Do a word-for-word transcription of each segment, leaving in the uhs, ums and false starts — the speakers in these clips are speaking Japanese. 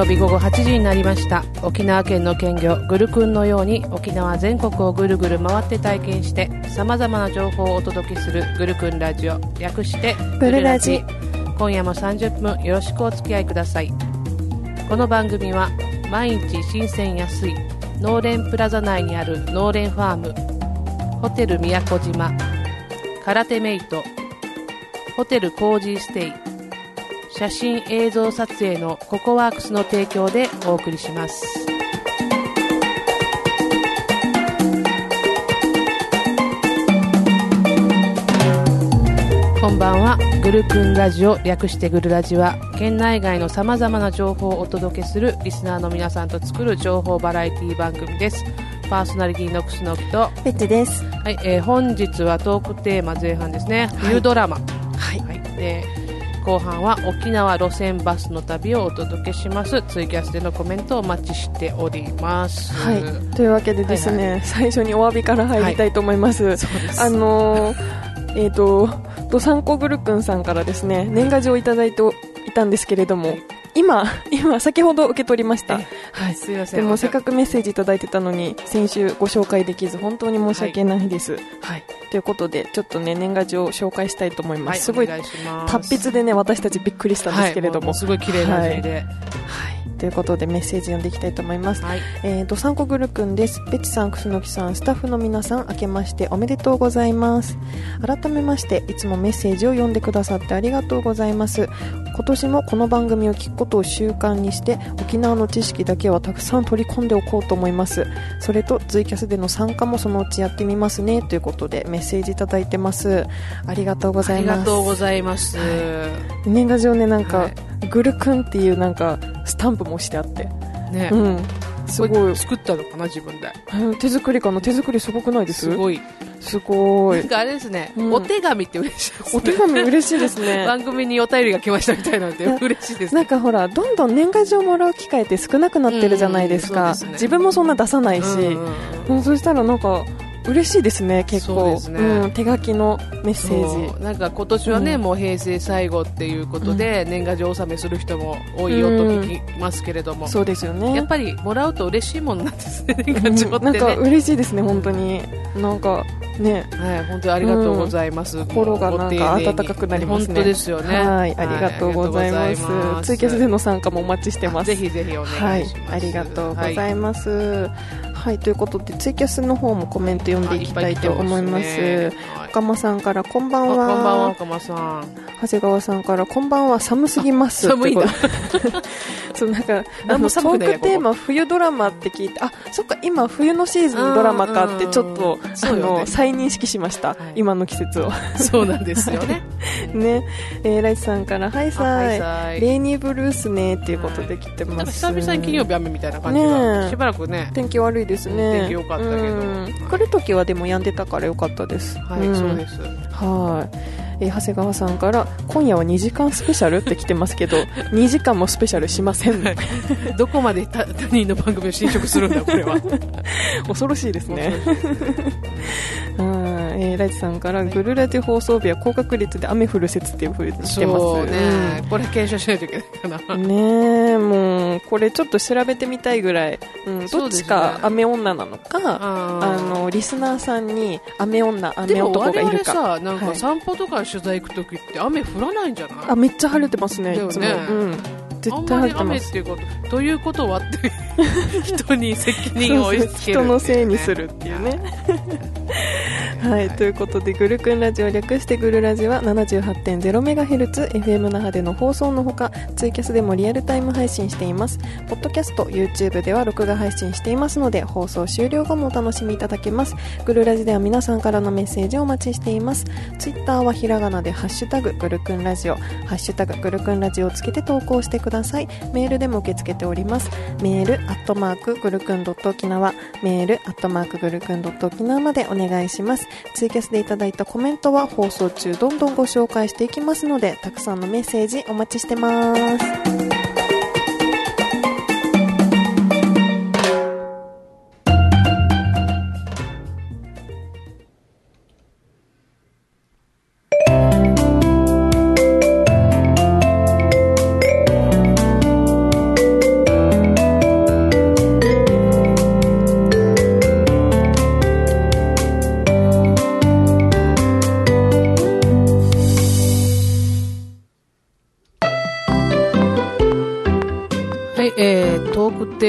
曜日午後はちじになりました。沖縄県の県魚グルクンのように沖縄全国をぐるぐる回って体験して様々な情報をお届けするグルクンラジオ、略してグルラジ。 今夜もさんじゅっぷんよろしくお付き合いください。この番組は毎日新鮮安い農連プラザ内にある農連ファーム、ホテル宮古島、空手メイト、ホテルコージーステイ、写真映像撮影のココワークスの提供でお送りします。こんばんは。グルクンラジオ、略してグルラジは県内外のさまざまな情報をお届けするリスナーの皆さんと作る情報バラエティ番組です。パーソナリティのクスノキとペッチです。 はい、えー、本日はトークテーマ前半ですね、冬ドラマ、 はいはい、 で後半は沖縄路線バスの旅をお届けします。ツイキャスでのコメントをお待ちしております。 はい、というわけでですね、はいはい、最初にお詫びから入りたいと思います。はい、そうです。あのー、えっ、ー、とドサンコグルクンさんからですね、年賀状をいただいていたんですけれども、はい、今、今先ほど受け取りました。はい、すいません。でもせっかくメッセージいただいてたのに先週ご紹介できず本当に申し訳ないです。はい。はい、ということでちょっとね年賀状を紹介したいと思います。はい、すごい達筆でね私たちびっくりしたんですけれども、 はい、もうすごい綺麗な字で。はい。はいということでメッセージ読んでいきたいと思います。はい、えー、ドサンコグルクンです。ペチさん、クスノキさん、スタッフの皆さん、明けましておめでとうございます。改めましていつもメッセージを読んでくださってありがとうございます。今年もこの番組を聞くことを習慣にして沖縄の知識だけはたくさん取り込んでおこうと思います。それとツイキャスでの参加もそのうちやってみますねということでメッセージいただいてます。ありがとうございます。 ありがとうございます。はい、 年賀状ねなんか、はい、グルクンっていうなんかスタンプもしてあってね、うん、すごい作ったのかな自分で、 うん、手作りかな。手作りすごくないです？ すごいすごい。 なんかあれですね、うん、お手紙って嬉しいですね。 お手紙嬉しいですね。 番組にお便りが来ましたみたいなので嬉しいですね。 なんかほらどんどん年賀状もらう機会って少なくなってるじゃないですか。うんうんですね、自分もそんな出さないし、うんうんうん、そしたらなんか嬉しいですね。結構そうですね、うん、手書きのメッセージ。 なんか今年はね、うん、もう平成最後っていうことで、うん、年賀状納めする人も多いよと聞きますけれども、うん、 そうですよね。 やっぱりもらうと嬉しいものなんですね。年賀状ってね、 うん、なんか嬉しいですね本当に。なんかね、 はい、本当にありがとうございます。うん、 心がなんか温かくなりますね。 本当ですよね。 はい、ありがとうございます。はい、ツイキャスでの参加もお待ちしてます。 ぜひぜひお願いします。はい、 ありがとうございます。はいはい、ということでツイキャスの方もコメント読んでいきたいと思います。岡間さんからこんばんは。 こんばんは岡間さん。 長谷川さんからこんばんは。寒すぎます。 寒いんだ。 そうなんかあのトークテーマ冬ドラマって聞いて、あそっか今冬のシーズンドラマかってちょっとあの、ね、再認識しました、はい、今の季節を。 そうなんですよね。 ね、えー、ライチさんからはいさいレイニーブルースねっていうことで来てます。 はい、久々に金曜日雨みたいな感じが、ね、しばらくね天気悪いですね。 天気良かったけど、 来るときはでも止んでたから良かったです。 はい、うん、そうです。 はい、えー、長谷川さんから今夜はにじかんスペシャルって来てますけどにじかんもスペシャルしません。 どこまで他人の番組を侵食するんだこれは。 恐ろしいですね。えー、ライチさんからグルラジ放送日は高確率で雨降る説っていう風にしてます。 そうね、うん、これ検証しないといけないかな。 ねえ、もうこれちょっと調べてみたいぐらい、うん、どっちか雨女なのか、あのリスナーさんに雨女雨男がいるか。 でも我々さなんか散歩とか取材行くときって雨降らないんじゃない？ あめっちゃ晴れてますね。いつも、 ね、 うん、絶対晴れてます。あんまり雨っていうことということはって人に責任を押し付ける人のせいにするっていうね。はい、ということでグルクンラジオ略してグルラジは ななじゅうはちてんゼロメガヘルツ エフエム 那覇での放送のほかツイキャスでもリアルタイム配信しています。ポッドキャスト YouTube では録画配信していますので放送終了後もお楽しみいただけます。グルラジでは皆さんからのメッセージをお待ちしています。ツイッターはひらがなでハッシュタググルクンラジオハッシュタググルクンラジオをつけて投稿してください。メールでも受け付けております。メールアットマークグルクンドット沖縄メールアットマークグルクンドット沖縄までお願いします。ツイキャスでいただいたコメントは放送中どんどんご紹介していきますのでたくさんのメッセージお待ちしてます。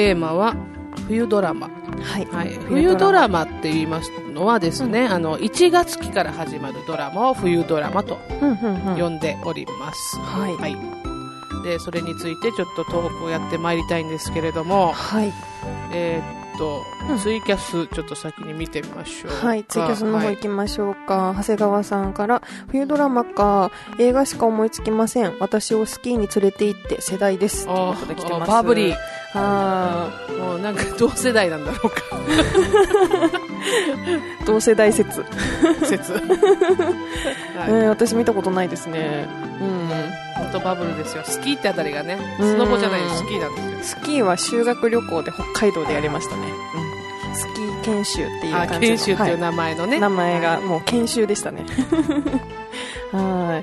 テーマは冬ドラマ。 はい、 はい、冬ドラマって言いますのはですね、うん、あのいちがつ期から始まるドラマを冬ドラマと呼んでおります、 うんうんうん、はい、 はい、でそれについてちょっとトークをやってまいりたいんですけれども、 はい、 えーっと、うん、ツイキャスちょっと先に見てみましょうか。 はい、ツイキャスの方行きましょうか、はい、長谷川さんから冬ドラマか映画しか思いつきません、私をスキーに連れて行って世代ですということで来てます。 バーブリー、 あーもうなんか同世代なんだろうか同世代説説、はい、 えー、私見たことないですね。うん、 本当バブルですよ。スキーってあたりがね、スノボじゃないスキーなんですよ。 スキーは修学旅行で北海道でやりましたね、うん、スキー研修っていう感じの、 研修っていう名前のね、はい、 名前がもう研修でしたねはい、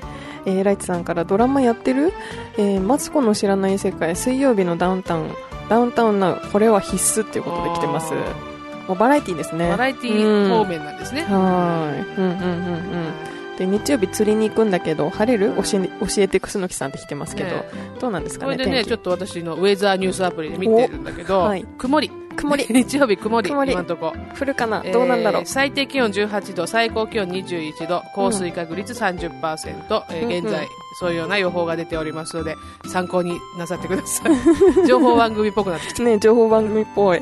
えー、ライツさんからドラマやってる、えー、マツコの知らない世界、水曜日のダウンタウン、ダウンタウンナウ、これは必須っていうことで来てます。もうバラエティですね。 バラエティ方面なんですね、 うん、はい、うんうんうんうん。で日曜日釣りに行くんだけど晴れる、教え、教えてくすのきさんって来てますけど、ね、どうなんですかね。 これでね、ちょっと私のウェザーニュースアプリで見てるんだけど、はい、曇り曇り日曜日曇り、 曇り、 今のとこ降るかな、どうなんだろう、 えー、最低気温じゅうはちど、最高気温にじゅういちど、降水確率 さんじゅっパーセント、うん、えー、現在、うんうん、そういうような予報が出ておりますので参考になさってください情報番組っぽくなってきたね、 情報番組っぽい、うん、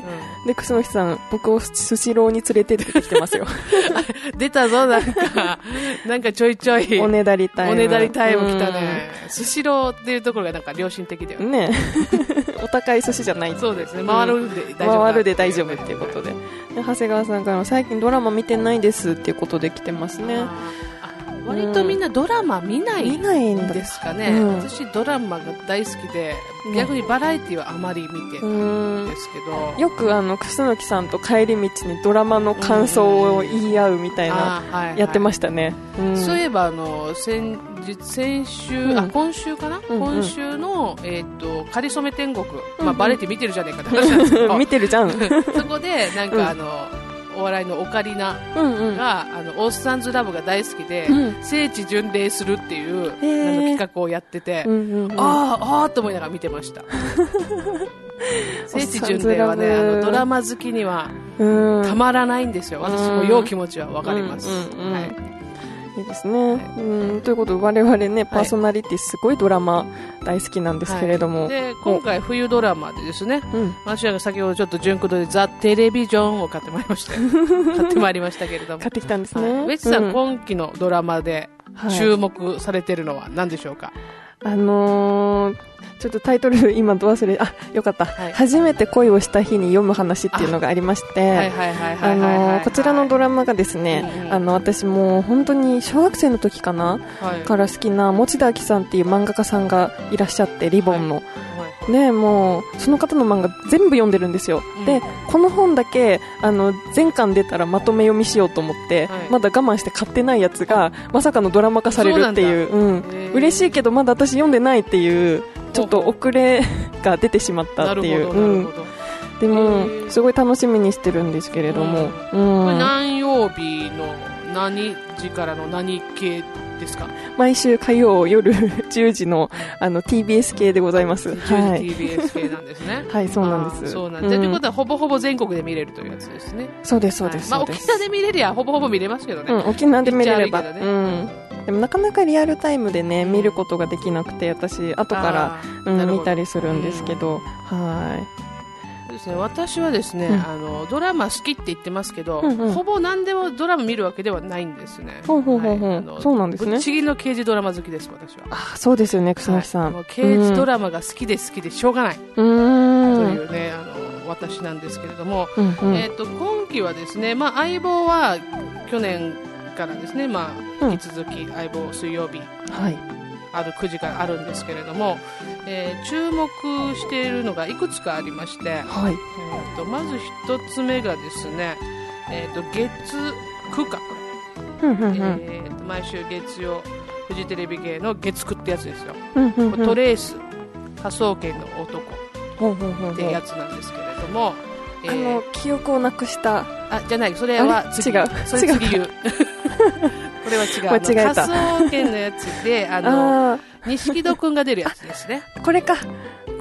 で、楠木さん、僕をスシローに連れてってきてますよ出たぞ、なんかなんかちょいちょいおねだりタイム、 おねだりタイム来たね。スシローっていうところがなんか良心的だよね。 ねお高い寿司じゃない。 そうですね。回るで大丈夫、 回るで大丈夫っていうことで。で長谷川さんからも最近ドラマ見てないですっていうことで来てますね。 割とみんなドラマ見ないんですかね、うん、私ドラマが大好きで、ね、逆にバラエティはあまり見てないんですけど、 よくあの楠木さんと帰り道にドラマの感想を言い合うみたいなやってましたね、 うん、そういえばあの先日先週、うん、あ今週かな、うんうん、今週の、えー、とかりそめ天国、まあ、バラエティ見てるじゃねえかって話なんですけど見てるじゃんそこでなんかあの、うんお笑いのオカリナが、うんうん、あのオースタンズラブが大好きで、うん、聖地巡礼するっていう、えー、あの企画をやってて、うんうんうん、あーあーと思いながら見てました聖地巡礼はね、あのドラマ好きにはたまらないんですよ。私も良い気持ちは分かります、うんうんうん、はい、 いいですね、はい、うん、ということで我々ねパーソナリティすごいドラマ大好きなんですけれども、はい、 で今回冬ドラマでですね、うん、私は先ほどちょっと純駆動でザ・テレビジョンを買ってまいりました買ってまいりましたけれども買ってきたんですね、 はい、ウェチさん、うん、今期のドラマで注目されているのは何でしょうか。 あのー、ちょっとタイトル今ど忘れ、あ、よかった、はい、初めて恋をした日に読む話っていうのがありまして、こちらのドラマがですね、うん、あの私もう本当に小学生の時かな、はい、から好きな持田明さんっていう漫画家さんがいらっしゃって、リボンの、はいはい、でもうその方の漫画全部読んでるんですよ、うん、でこの本だけあの全巻出たらまとめ読みしようと思って、はい、まだ我慢して買ってないやつがまさかのドラマ化されるっていう、うん、嬉しいけどまだ私読んでないっていうちょっと遅れが出てしまったっていう、うん、でもすごい楽しみにしてるんですけれども、うんうん、 これ何曜日の何時からの何系ですか。 毎週火曜夜じゅうじの、あの ティービーエス 系でございます。はい、 ティービーエス 系なんですね。 はい、そうなんです。 そうなんです。ということはほぼほぼ全国で見れるというやつですね。 そうですそうです。 はい、まあ沖縄で見れりゃほぼほぼ見れますけどね。 うん、沖縄で見れれば。ね、うん。でもなかなかリアルタイムでね見ることができなくて、私後から、うん、見たりするんですけど、うん、はい。 ですね、私はですね、うん、あのドラマ好きって言ってますけど、うんうん、ほぼ何でもドラマ見るわけではないんですね。 ほうほうほうほう、はい、あのそうなんですね。 ぶっちぎりの刑事ドラマ好きです私は。 あ、そうですよね、草木さん、 はい、もう刑事ドラマが好きで好きでしょうがない、うん、というね、あの私なんですけれども、うんうん、えー、と今期はですね、まあ、相棒は去年からですね、まあ、引き続き相棒水曜日、はい、あるくじからあるんですけれども、えー、注目しているのがいくつかありまして、はい、えー、とまず一つ目がですね、えー、と月くかこれ、うんうんうん、えー、と毎週月曜フジテレビ系の月くってやつですよ、うんうんうん、トレース科捜研の男ってやつなんですけれども、 えー、あの記憶をなくしたあじゃない、それは次、 違う、 それ次言うこれは違う、間違えた、科捜研のやつであの錦戸くんが出るやつですね。 これか、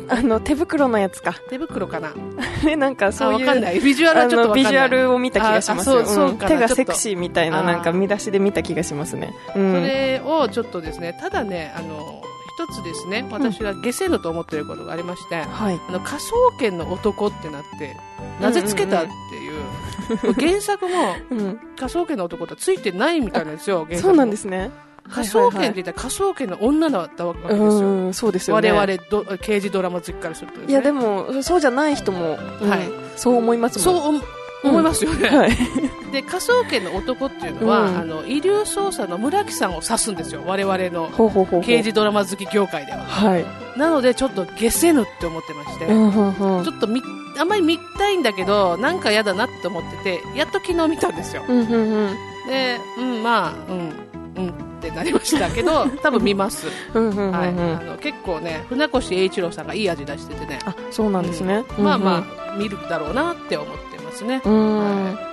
あの手袋のやつか。 手袋かな。 ね、なんかそういうわかんない。ビジュアルはちょっとわかんない。 ビジュアルを見た気がしますよ。 そうそうかな、 手がセクシーみたいな、なんか見出しで見た気がしますね。うん、 それをちょっとですね、ただね、あの一つですね、私が下せぬと思っていることがありまして、うん、あの科捜研の男ってなってなぜつけたっていう、うんうんうん、原作も科捜研の男とはついてないみたいなんですよ。原作そうなんですね。 科捜研って言ったら科捜研の女だったわけですよ。 うん、そうですよね。 我々ど刑事ドラマ好きからするとですね。 いやでもそうじゃない人も、うん、はい、そう思いますもん。 そう思いますよね。 うん、はい、 で科捜研の男っていうのは、うん、あの遺留捜査の村木さんを指すんですよ。我々の刑事ドラマ好き業界では。 はい。 なのでちょっと下せぬって思ってまして、 うんうんうん、 ちょっとみあんまり見たいんだけどなんか嫌だなって思ってて、やっと昨日見たんですよ。 うんうんうん、 で、うんまあうんうんってなりましたけど多分見ます。 うんうんうんうん、 はい、あの結構ね船越英一郎さんがいい味出しててね。 あ、そうなんですね。 うん、まあまあ見るだろうなって思ってますね。 うん、 はい、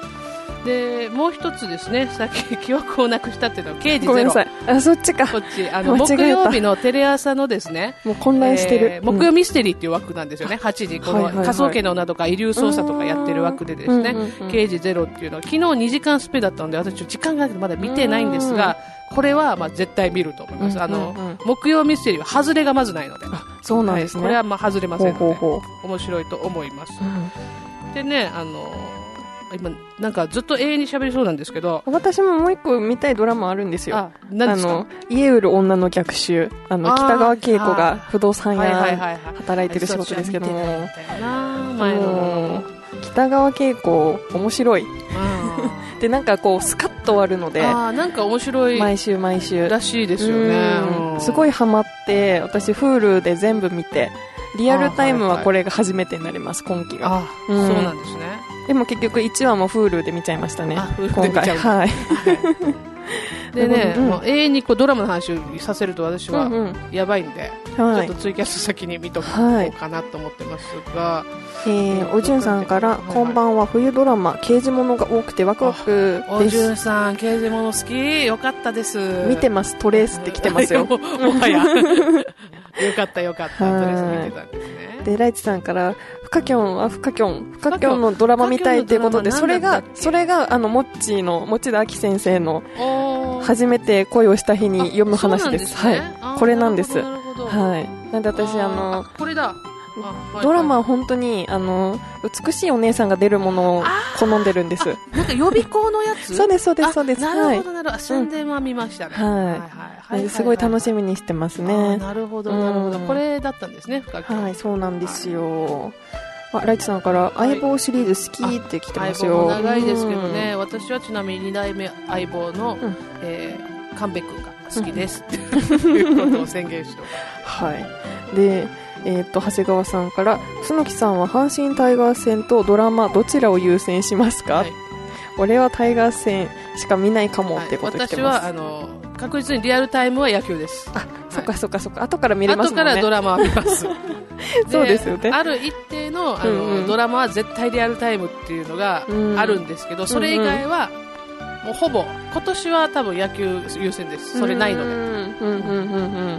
でもう一つですね、さっき記憶をなくしたっていうのは刑事ゼロ。 ごめんなさい、あ、そっちか。 こっちあの木曜日のテレ朝のですね、 もう混乱してる、 えー、木曜ミステリーっていう枠なんですよね。はちじこの科捜研の女とか遺留捜査とかやってる枠でですね、刑事ゼロっていうのは昨日にじかんスペだったので私時間がなくてまだ見てないんですが、これはまあ絶対見ると思います。あの、うんうんうん、木曜ミステリーは外れがまずないので。 あ、そうなんですね。 はい、これはまあ外れませんので、 ほうほうほう、 面白いと思います。 うん、 でね、あの今なんかずっと永遠に喋りそうなんですけど、 私ももう一個見たいドラマあるんですよ。 あ、何ですか？ あの家売る女の逆襲、あの北川景子が不動産屋働いてる仕事ですけども、 前の北川景子面白いで、なんかこうスカッと終わるので、 あ、なんか面白い毎週毎週らしいですよね。 うん、すごいハマって、私 Hulu で全部見て、リアルタイムはこれが初めてになります、今期が。 あ、うん、そうなんですね。 でも結局いちわも Hulu で見ちゃいましたね。 あ、Hulu で見ちゃう。 はい。 でね、うん、もう永遠にこうドラマの話をさせると私はやばいんで、うんうん、ちょっとツイキャス先に見とこうかなと思ってますが、はい、 えー、おじゅんさんから、はいはい、こんばんは、冬ドラマ刑事物が多くてワクワクです。 おじゅんさん刑事物好き、よかったです。 見てます、トレースって来てますよ。 もはやよかったよかった、トレース見てたんですね。 でライチさんから、フカキョンはフカキョンフカキョンのドラマ見たいということで、それがそれがあのモッチーの持田亜紀先生の初めて恋をした日に読む話です。はい、これなんです。はい。なんで私あのこれだ。 ドラマは本当にあの美しいお姉さんが出るものを好んでるんです。 なんか予備校のやつ？ そうですそうですそうです。 なるほどなるほど。宣伝は見ましたね。 はい。すごい楽しみにしてますね。 なるほどなるほど。これだったんですね。 はい、そうなんですよ。あ、ライチさんから相棒シリーズ好きって来てますよ。 相棒も長いですけどね。私はちなみににだいめ相棒の神戸君が好きですっていうことを宣言しております。 はい。で。えー、と長谷川さんから、楠木さんは阪神タイガース戦とドラマどちらを優先しますか？はい、俺はタイガース戦しか見ないかもってこと来てます。 はい、私はあの確実にリアルタイムは野球です。 あ、はい、そっかそっかそっか、後から見れますもんね。 後からドラマは見ますそうですよね。 ある一定 の, あの、うんうん、ドラマは絶対リアルタイムっていうのがあるんですけど、うん、それ以外はもうほぼ今年は多分野球優先です。それないので、うんうんうんうん、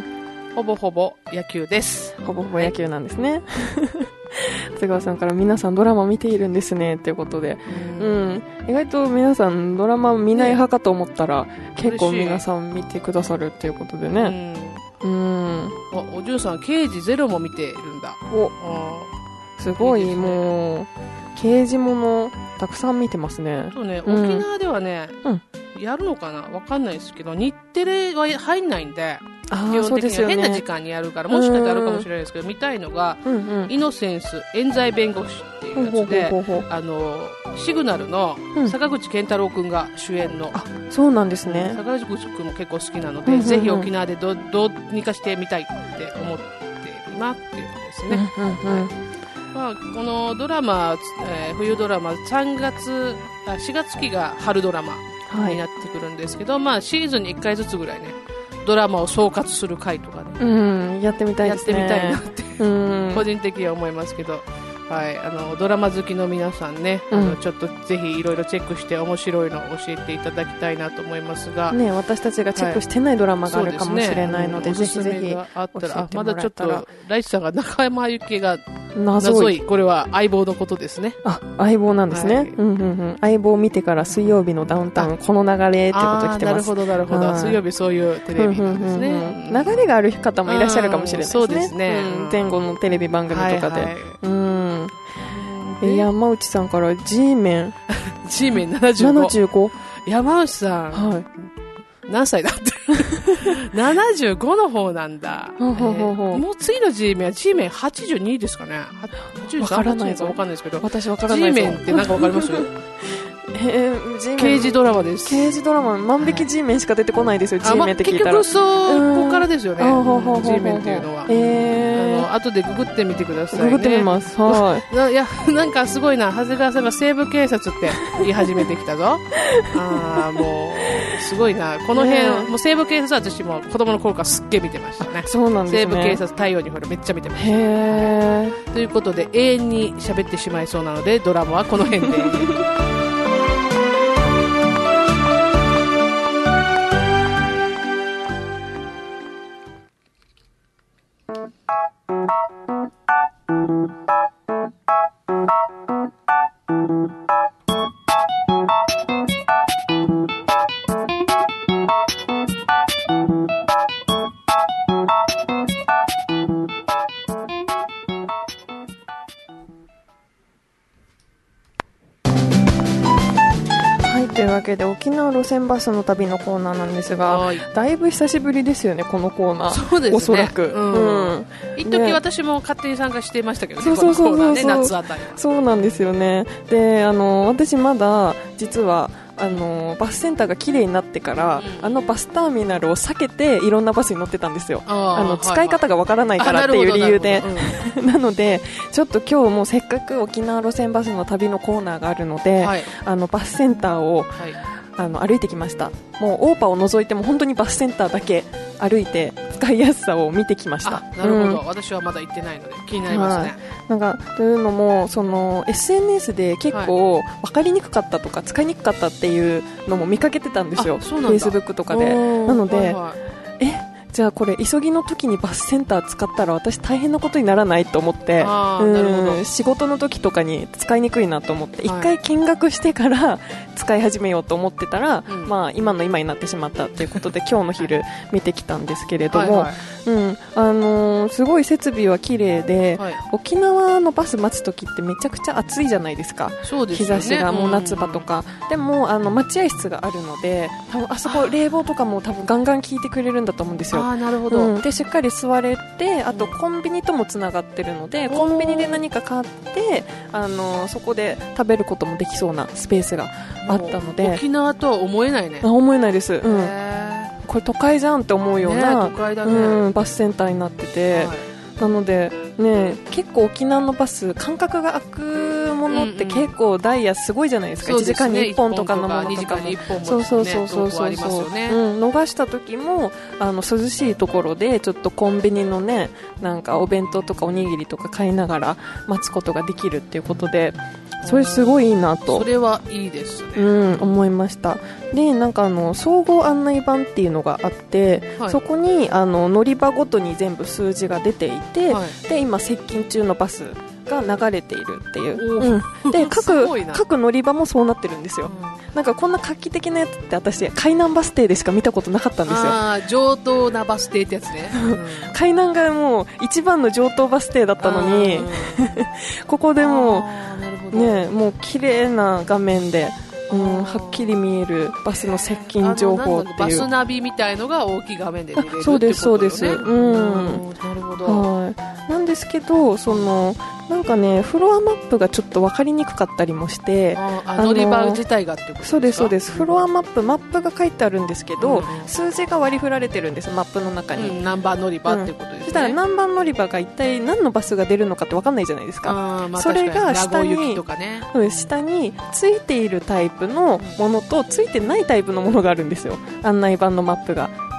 ほぼほぼ野球です。 ほぼほぼ野球なんですね。津川さんから皆さんドラマ見ているんですねということで、うん、うん、意外と皆さんドラマ見ない派かと思ったら、ね、結構皆さん見てくださるっていうことでね。うん、うん、 お, おじゅんさん刑事ゼロも見ているんだ。 お、すごい、いいですね。もう刑事ものたくさん見てますね。 そうね、うん、沖縄ではね、うん、やるのかなわかんないですけど日テレは入んないんで、基本的には変な時間にやるから、もしかしたらあるかもしれないですけど、見たいのが、うんうん、イノセンス冤罪弁護士っていうやつで、あのシグナルの坂口健太郎君が主演の、うん、あ、そうなんですね。坂口君も結構好きなので、うんうんうん、ぜひ沖縄で ど, どうにかしてみたいって思っているなっていうのですね。うんうんうん、まあ、このドラマ、えー、冬ドラマさんがつあしがつ期が春ドラマになってくるんですけど、はい、まあ、シーズンにいっかいずつぐらいねドラマを総括する回とかね、 うん、やってみたいですね。 やってみたいなって、うん、個人的には思いますけど、 はい、あのドラマ好きの皆さんね、うん、あのちょっとぜひいろいろチェックして面白いのを教えていただきたいなと思いますが、 ね、私たちがチェックしてないドラマがあるかもしれないので、はい、でね、ぜひぜひあったら、あ、まだちょっとライチさんが中山由紀が謎い、これは相棒のことですね。 あ、相棒なんですね、はい、うんうんうん、相棒を見てから水曜日のダウンタウンこの流れっていうこと来てます。 なるほどなるほど、はい、水曜日そういうテレビなんですね、うんうんうん、 流れがある方もいらっしゃるかもしれないですね。 そうですね、 うん、前後のテレビ番組とかで、はいはい、うん、え山内さんから G メン G メンななじゅうご ななじゅうご山内さん、 はい、 何歳だってななじゅうごの方なんだ。 ほうほうほうほう、 えー、もう次の G メンは G メンはちじゅうにですかね。はちじゅうさん、 わからないかわかんないですけど、 私わからないぞ。 G メンって何かわかりますえー、G メン刑事ドラマです。 刑事ドラマ、万引き G メンしか出てこないですよ、はい、G メンって聞いたら、ま、 結局そこからですよね、G メンっていうのは。 えー、 あの後でググってみてくださいね。 ググってみます、はい、 ないや、なんかすごいな、長谷川さんが西部警察って言い始めてきたぞあー、もうすごいな、この辺、ね、もう西部警察は私も子供の頃からすっげえ見てましたね。 そうなんですね。 西部警察太陽にほらめっちゃ見てました。 へー、 ということで永遠に喋ってしまいそうなのでドラマはこの辺でというわけで沖縄路線バスの旅のコーナーなんですが、だいぶ久しぶりですよね、このコーナー。 そうですね、 おそらく、うんうん、 一時私も勝手に参加してましたけどね、そうそうそうそう、このコーナーね、夏あたりは。 そうなんですよね。で、あの私まだ実はあのバスセンターが綺麗になってから、うん、あのバスターミナルを避けていろんなバスに乗ってたんですよ。ああの使い方がわからないからっていう理由で、うん、なのでちょっと今日もせっかく沖縄路線バスの旅のコーナーがあるので、はい、あのバスセンターを、はい、あの歩いてきました。もうオーパを除いても本当にバスセンターだけ歩いて使いやすさを見てきました。 なるほど、うん、私はまだ行ってないので気になりますね。 なんかというのもその エスエヌエス で結構分かりにくかったとか使いにくかったっていうのも見かけてたんですよ、Facebook とかで。なので、はいはい、えじゃあこれ急ぎの時にバスセンター使ったら私大変なことにならないと思って、うん仕事の時とかに使いにくいなと思って一、はい、回見学してから使い始めようと思ってたら、うんまあ、今の今になってしまったということで今日の昼見てきたんですけれども、はいはいうんあのー、すごい設備は綺麗で、はい、沖縄のバス待つ時ってめちゃくちゃ暑いじゃないですか。 そうですよね、 日差しがもう夏場とか、うん、でもあの待合室があるので多分あそこ冷房とかも多分ガンガン効いてくれるんだと思うんですよ。 あなるほど、 うん、でしっかり座れて、あとコンビニともつながってるので、うん、コンビニで何か買ってあのそこで食べることもできそうなスペースがあったので、 沖縄とは思えないね。 あ思えないです、うん、これ都会じゃんって思うような、 ね都会だねうん、バスセンターになってて、はい、なので、ね、結構沖縄のバス間隔が空くものって結構ダイヤすごいじゃないですか、うんうん、いちじかんにいっぽんとかのものとかも、 にじかんにいっぽんも、ね、 そうそうそうそうそうそう、ねうん、逃した時もあの涼しいところでちょっとコンビニのねなんかお弁当とかおにぎりとか買いながら待つことができるっていうことで、それすごいいいなと、 それはいいですね、 うん、思いました。でなんかあの総合案内板っていうのがあって、はい、そこにあの乗り場ごとに全部数字が出ていて、はい、で今接近中のバスが流れているっていう、うん、で 各, 各乗り場もそうなってるんですよ、うん、なんかこんな画期的なやつって私海南バス停でしか見たことなかったんですよ。 あ上等なバス停ってやつね、うん、 海南がもう一番の上等バス停だったのにここでもうねもう綺麗な画面でうん、はっきり見えるバスの接近情報っていうバスナビみたいのが大きい画面で見れるってことよね。 そうですそうです、うん、 なるほど、 はい、なんですけどそのなんかねフロアマップがちょっと分かりにくかったりもして、 ああ乗り場自体がってことですか。 そうですそうです、フロアマップマップが書いてあるんですけど、うん、数字が割り振られてるんですマップの中に、 うん、何番乗り場ってことですね、うん、 そしたら何番乗り場が一体何のバスが出るのかって分かんないじゃないですか。 あ、まあ、 それが下に、 とかね、 うん、下についているタイプのものとついてないタイプのものがあるんですよ、案内板のマップが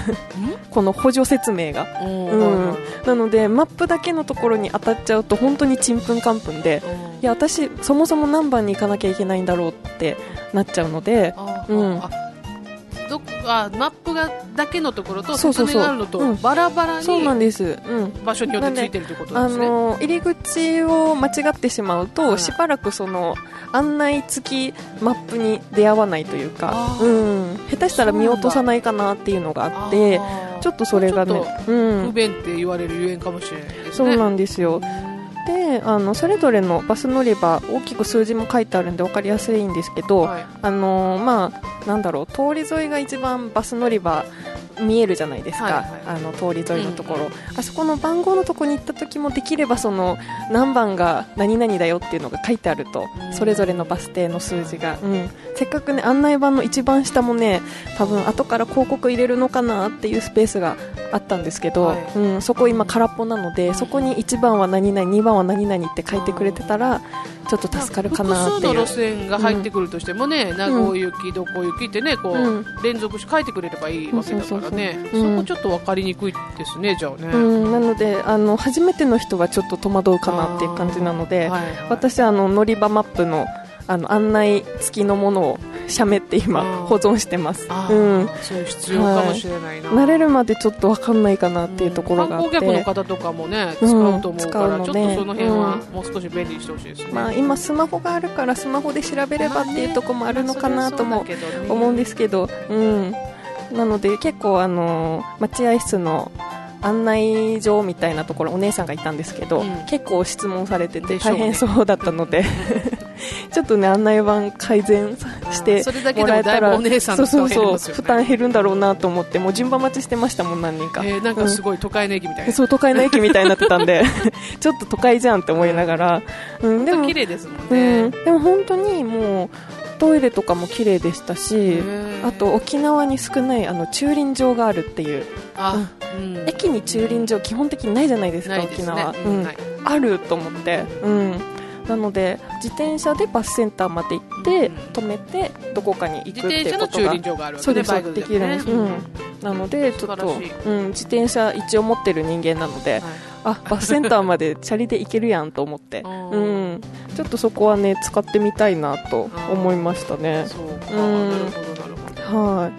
この補助説明が、うん、なのでマップだけのところに当たっちゃうと本当にちんぷんかんぷんで、いや私そもそも何番に行かなきゃいけないんだろうってなっちゃうので、うん、 どあマップがだけのところと説明があるのとバラバラにそうなんです、うん、 場所によってついてるということですね。 あの入り口を間違ってしまうと、はい、しばらくその案内付きマップに出会わないというか、うん、下手したら見落とさないかなっていうのがあって、ちょっとそれがね、 うん、不便って言われるゆえんかもしれないですね。 そうなんですよ。であのそれぞれのバス乗り場大きく数字も書いてあるんで分かりやすいんですけど、はい、あのまあ、なんだろう通り沿いが一番バス乗り場見えるじゃないですか、はいはい、あの通り沿いのところ、うんうん、あそこの番号のところに行った時もできればその何番が何々だよっていうのが書いてあると、うん、それぞれのバス停の数字が、うん、せっかくね案内板の一番下もね多分後から広告入れるのかなっていうスペースがあったんですけど、はい、うん、そこ今空っぽなので、うん、そこにいちばんは何々にばんは何々って書いてくれてたらちょっと助かるかなっていう。 複数の路線が入ってくるとしてもね、うん、名古屋行き、どこ行きってねこう、うん、連続して書いてくれればいいわけだからね、そこちょっと分かりにくいですね、じゃあね、うん、 なのであの初めての人はちょっと戸惑うかなっていう感じなので、はいはい、私あの乗り場マップのあの案内付きのものを写メって今保存してます。 うん、そういう必要かもしれないな、 はい、慣れるまでちょっと分かんないかなっていうところがあって、 うん、観光客の方とかもね使うと思うから、うん、ちょっとその辺はもう少し便利にしてほしいですね、 まあ、今スマホがあるからスマホで調べればっていうところもあるのかなとも思うんですけど、うん、なので結構あの待合室の案内所みたいなところお姉さんがいたんですけど、うん、結構質問されてて大変そうだったので、ちょっとね案内板改善してもらえたらそうそうそう負担減るんだろうなと思ってもう順番待ちしてましたもん何人か、 えー、なんかすごい都会の駅みたいな、うん、 そう都会の駅みたいになってたんでちょっと都会じゃんって思いながら、 うん、でも綺麗ですもんね、 うん、でも本当にもうトイレとかも綺麗でしたし、あと沖縄に少ないあの駐輪場があるっていう、あ、うん、駅に駐輪場基本的にないじゃないですか、沖縄、うん、あると思って、うん、なので自転車でバスセンターまで行って、うん、止めてどこかに行くっていうことが自転車の駐輪場があるわけね、 そうですできるんです、うん、なのでちょっと、うん、自転車一応持ってる人間なので、はい、あバスセンターまでチャリで行けるやんと思って、うん、ちょっとそこはね使ってみたいなと思いましたね。 そうか、うん、なるほどなるほど、 はい、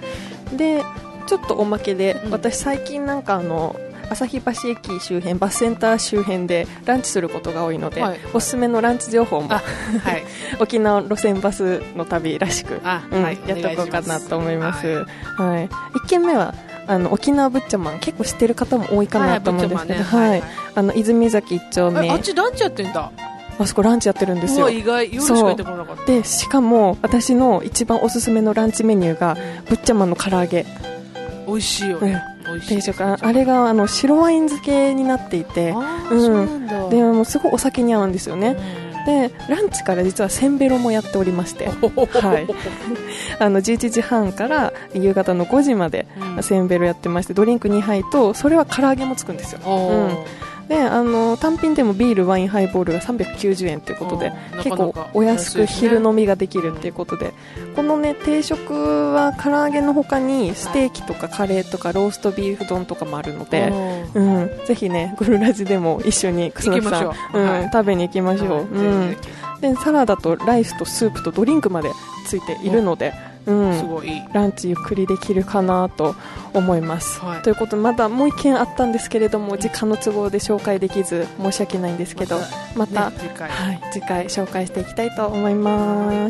でちょっとおまけで、うん、私最近なんかあの旭橋駅周辺バスセンター周辺でランチすることが多いので、はい、おすすめのランチ情報も、はい、沖縄路線バスの旅らしく、うんはい、やっておこうかなと思います。はいはい、いっけんめはあの沖縄ブッチャマン結構知ってる方も多いかなと思うんですけど、はいはい、あの泉崎一丁目、 あっちランチやってんだ。 あそこランチやってるんですよ。 意外、夜しか行ってこなかった。 でしかも私の一番おすすめのランチメニューが、うん、ブッチャマンの唐揚げ、 美味しいよね、うん、美味しい定食、あれがあの白ワイン漬けになっていて、 あ、うん、そうなんだ。 でもすごいお酒に合うんですよね、うん、でランチから実はせんべろもやっておりまして、はい、あのじゅういちじはんから夕方のごじまでせんべろやってまして、ドリンクにはいとそれは唐揚げもつくんですよ、うん、であの単品でもビールワインハイボールがさんびゃくきゅうじゅうえんということで結構お安く昼飲みができるということで、この、ね、定食は唐揚げの他にステーキとかカレーとかローストビーフ丼とかもあるので、うん、ぜひねグルラジでも一緒に楠木さん、うん、はい、食べに行きましょう、はい、うん、でサラダとライスとスープとドリンクまでついているので、うん、 すごいランチゆっくりできるかなと思います、はい、ということでまだもう一件あったんですけれども時間の都合で紹介できず申し訳ないんですけど、また、また、ね、次回、はい、次回紹介していきたいと思います。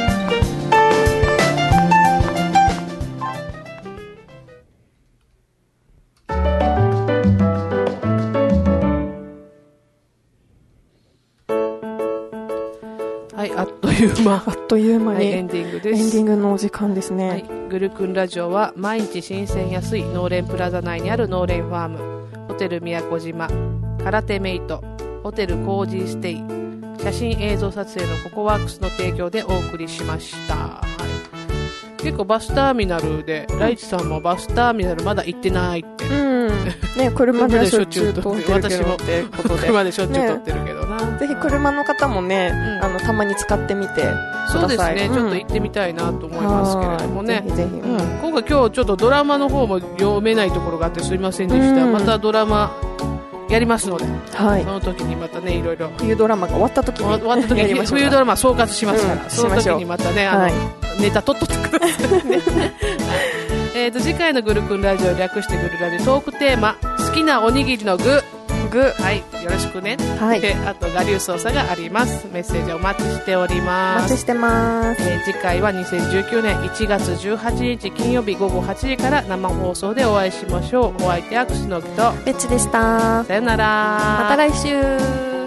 はい、あっという間あっという間に、はい、 エンディングです。 エンディングのお時間ですね、はい、 グルクンラジオは毎日新鮮安い農連プラザ内にある農連ファーム、ホテル宮古島、空手メイト、ホテルコージーステイ、写真映像撮影のココワークスの提供でお送りしました。はい、 結構バスターミナルで、うん、ライチさんもバスターミナルまだ行ってないって、うんね、車でしょっちゅう通ってるけど私もってことで車でしょっちゅう通ってるけどな、 ね、ぜひ車の方もね、うん、あのたまに使ってみてください。 そうですね、うん、ちょっと行ってみたいなと思いますけれどもね。 ぜひぜひ、うん、 今回今日ちょっとドラマの方も読めないところがあってすいませんでした、うん、またドラマやりますので、はい、その時にまたねいろいろ冬ドラマが終わった時に終わった時に冬ドラマ総括しますから、うん、その時にまたねあの、はい、ネタ取っとってくださいねえーと次回のグルクンラジオ略してグルラジトークテーマ好きなおにぎりの具具、はい、よろしくね、はい、であと我流操作があります。メッセージお待ちしております。 お待ちしてます、 えー、次回はにせんじゅうきゅうねんいちがつじゅうはちにち金曜日午後はちじから生放送でお会いしましょう。お相手はくすのぎとベッチでした。 さよなら、 また来週。